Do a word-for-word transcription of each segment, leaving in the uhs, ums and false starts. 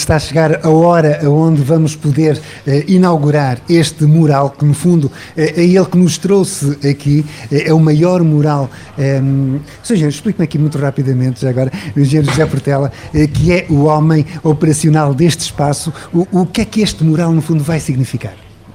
está a chegar a hora onde vamos poder uh, inaugurar este mural, que no fundo uh, é ele que nos trouxe aqui, uh, é o maior mural. Um, seja, explique-me aqui muito rapidamente, já agora, o engenheiro José Portela, uh, que é o homem operacional deste espaço, o, o que é que este mural no fundo vai significar?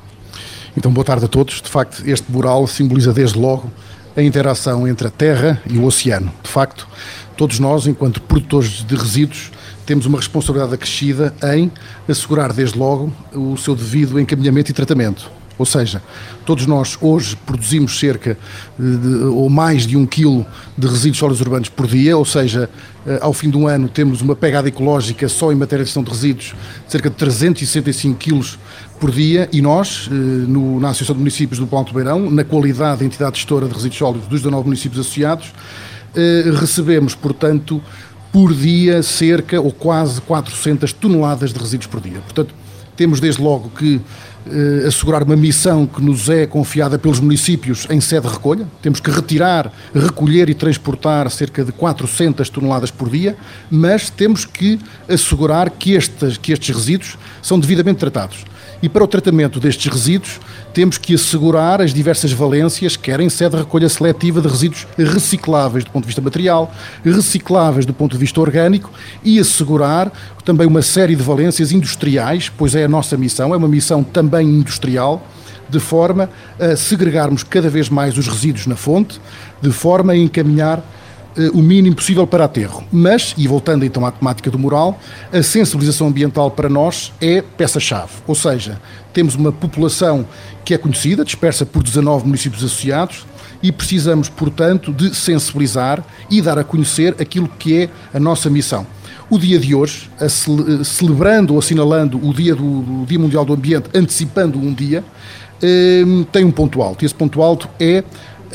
Então, boa tarde a todos. De facto, este mural simboliza desde logo a interação entre a terra e o oceano. De facto, todos nós, enquanto produtores de resíduos, temos uma responsabilidade acrescida em assegurar desde logo o seu devido encaminhamento e tratamento. Ou seja, todos nós hoje produzimos cerca de, ou mais de um quilo de resíduos sólidos urbanos por dia, ou seja, ao fim de um ano temos uma pegada ecológica só em matéria de gestão de resíduos de cerca de trezentos e sessenta e cinco quilos por dia, e nós, no, na Associação de Municípios do Planalto Beirão, na qualidade de entidade gestora de resíduos sólidos dos dezanove municípios associados, recebemos, portanto, por dia cerca ou quase quatrocentas toneladas de resíduos por dia. Portanto, temos desde logo que eh, assegurar uma missão que nos é confiada pelos municípios em sede de recolha. Temos que retirar, recolher e transportar cerca de quatrocentas toneladas por dia, mas temos que assegurar que, estas, que estes resíduos são devidamente tratados. E para o tratamento destes resíduos temos que assegurar as diversas valências, quer em sede de recolha seletiva de resíduos recicláveis do ponto de vista material, recicláveis do ponto de vista orgânico, e assegurar também uma série de valências industriais, pois é a nossa missão, é uma missão também industrial, de forma a segregarmos cada vez mais os resíduos na fonte, de forma a encaminhar o mínimo possível para aterro. Mas, e voltando então à temática do mural, a sensibilização ambiental para nós é peça-chave. Ou seja, temos uma população que é conhecida, dispersa por dezanove municípios associados, e precisamos, portanto, de sensibilizar e dar a conhecer aquilo que é a nossa missão. O dia de hoje, a cele- celebrando ou assinalando o dia, do, do dia Mundial do Ambiente, antecipando um dia, eh, tem um ponto alto. E esse ponto alto é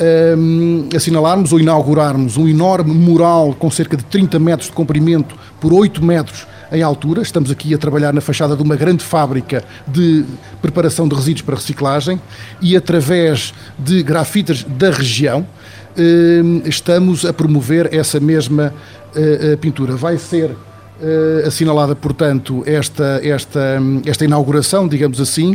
Um, assinalarmos ou inaugurarmos um enorme mural com cerca de trinta metros de comprimento por oito metros em altura. Estamos aqui a trabalhar na fachada de uma grande fábrica de preparação de resíduos para reciclagem, e através de grafitas da região um, estamos a promover essa mesma uh, pintura. Vai ser uh, assinalada, portanto, esta, esta, esta inauguração, digamos assim,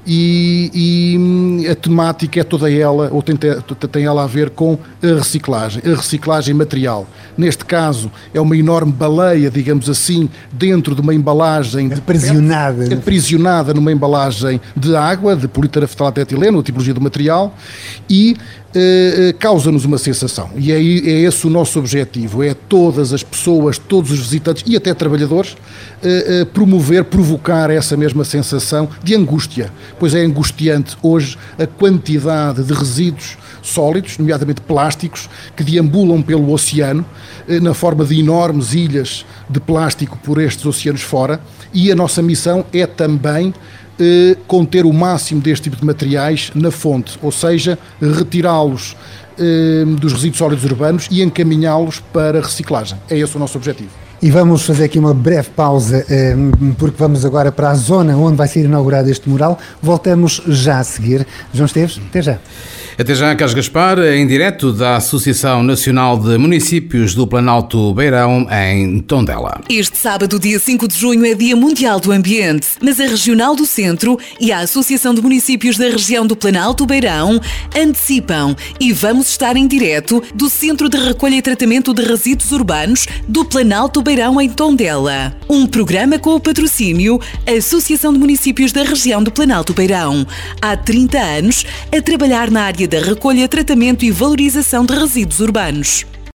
E, e a temática é toda ela, ou tem, tem ela a ver com a reciclagem, a reciclagem material. Neste caso, é uma enorme baleia, digamos assim, dentro de uma embalagem... Aprisionada. De, aprisionada numa embalagem de água, de polietileno, etileno, a tipologia do material, e eh, causa-nos uma sensação. E é, é esse o nosso objetivo, é todas as pessoas, todos os visitantes e até trabalhadores, eh, eh, promover, provocar essa mesma sensação de angústia. Pois é angustiante hoje a quantidade de resíduos sólidos, nomeadamente plásticos, que deambulam pelo oceano, na forma de enormes ilhas de plástico por estes oceanos fora, e a nossa missão é também eh, conter o máximo deste tipo de materiais na fonte, ou seja, retirá-los eh, dos resíduos sólidos urbanos e encaminhá-los para reciclagem. É esse o nosso objetivo. E vamos fazer aqui uma breve pausa, porque vamos agora para a zona onde vai ser inaugurado este mural. Voltamos já a seguir. João Esteves, até já. Até já, Carlos Gaspar, em direto da Associação Nacional de Municípios do Planalto Beirão, em Tondela. Este sábado, dia cinco de junho, é Dia Mundial do Ambiente, mas a Regional do Centro e a Associação de Municípios da Região do Planalto Beirão antecipam, e vamos estar em direto do Centro de Recolha e Tratamento de Resíduos Urbanos do Planalto Beirão, em Tondela. Um programa com o patrocínio Associação de Municípios da Região do Planalto Beirão. Há trinta anos a trabalhar na área da recolha, tratamento e valorização de resíduos urbanos.